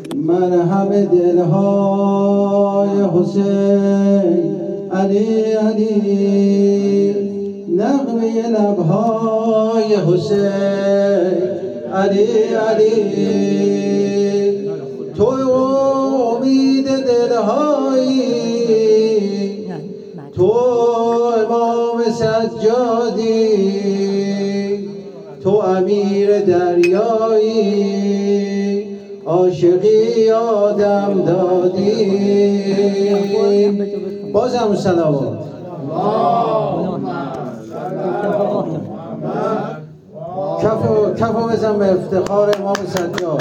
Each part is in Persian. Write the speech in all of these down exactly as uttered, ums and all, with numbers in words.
مرهم دلهای حسین علی علی، نغمه لبهای حسین علی علی، تو امید دلهایی، تو امام سجادی، تو امیر دریایی، عاشقی آدم دادی. بازم صلوات. کفو کفو بزن به افتخار امام سجاد.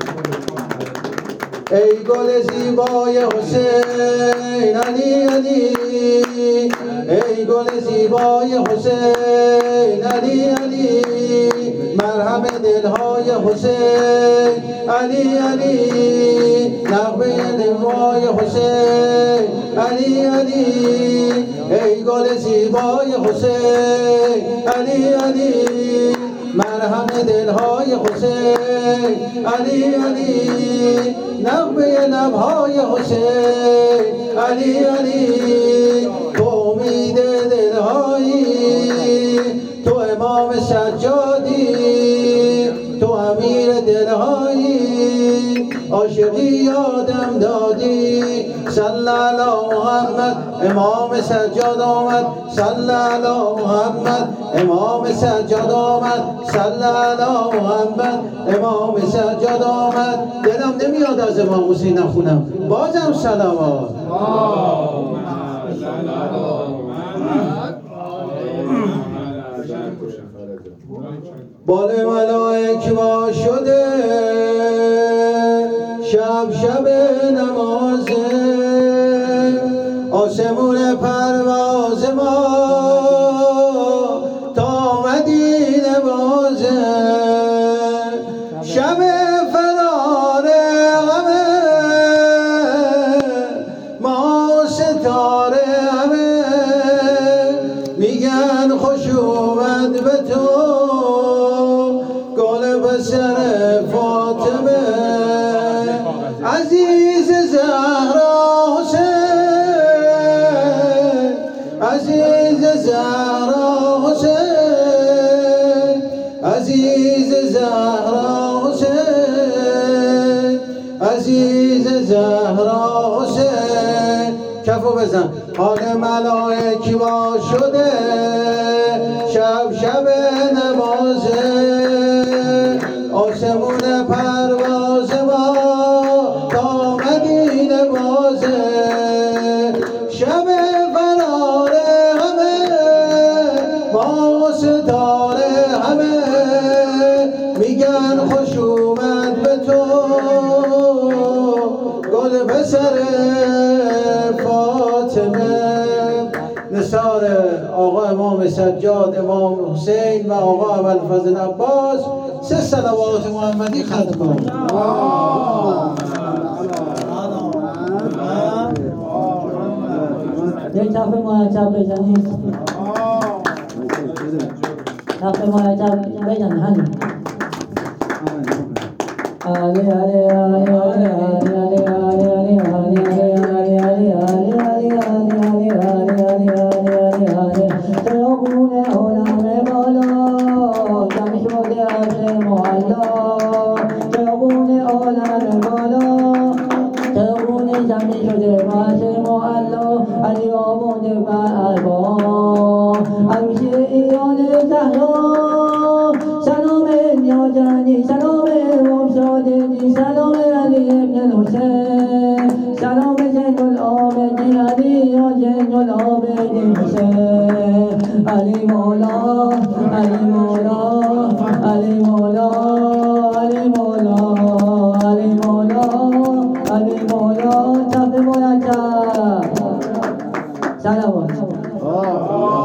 ای گل زیبای حسین علی علی، ای گل زیبای حسین علی علی، مرهم دلهای حسین علی علی، نغمه دلهای حسین علی علی، ای گل زیبای حسین علی علی، مرهم دلهای حسین علی علی، نغمه لبهای حسین علی علی، تو امید دلهایی، تو امام سجادی، تو امیر دلهایی، عاشقی آدم دادی. صلی علی محمد امام سجاد آمد، صلی علی محمد امام سجاد آمد، صلی علی محمد امام سجاد آمد. دلم نمیاد از امام حسین نخونم، بازم صلوات. بال ملائک وا شده شب شب نمازه، آسمون پرواز ما تا مدینه بازه، شب فرار غمه ما ستاره همه، میگن خوش اومد به تو گل بسر فاطمه، عزیز زهرا حسین، عزیز زهرا حسین، عزیز زهرا حسین، عزیز زهرا حسین. کفو بزن. حال ملائک وا شده شب شب نمازه، آسمون پرواز ما تا مدینه بازه، شب فرار همه ما ستاره همه، میگن خوش اومد به تو گل پسر فاطمه. نثار آقا امام سجاد، امام حسین و آقا ابوالفضل عباس. سه صلوات محمدی ختم کن. یک تفه مرتب بزنید، تفه مرتب بزن همین. علی علی علی علی علی علی علی علی علی علی علی علی علی ترابون علم بالا جمع شده از محلا، ترابون علم بالا ترابون جمع شده از محلا، علی آموده و اربا عروش ایران زهرا، سلام نیاجنی، سلام امشادنی، سلام علی ابن الحسین، سلام زین العابدین علی یا زین العابدین حسین، علی مولا علی مولا علی مولا علی مولا علی مولا علی مولا. تفه مرتب. سلام.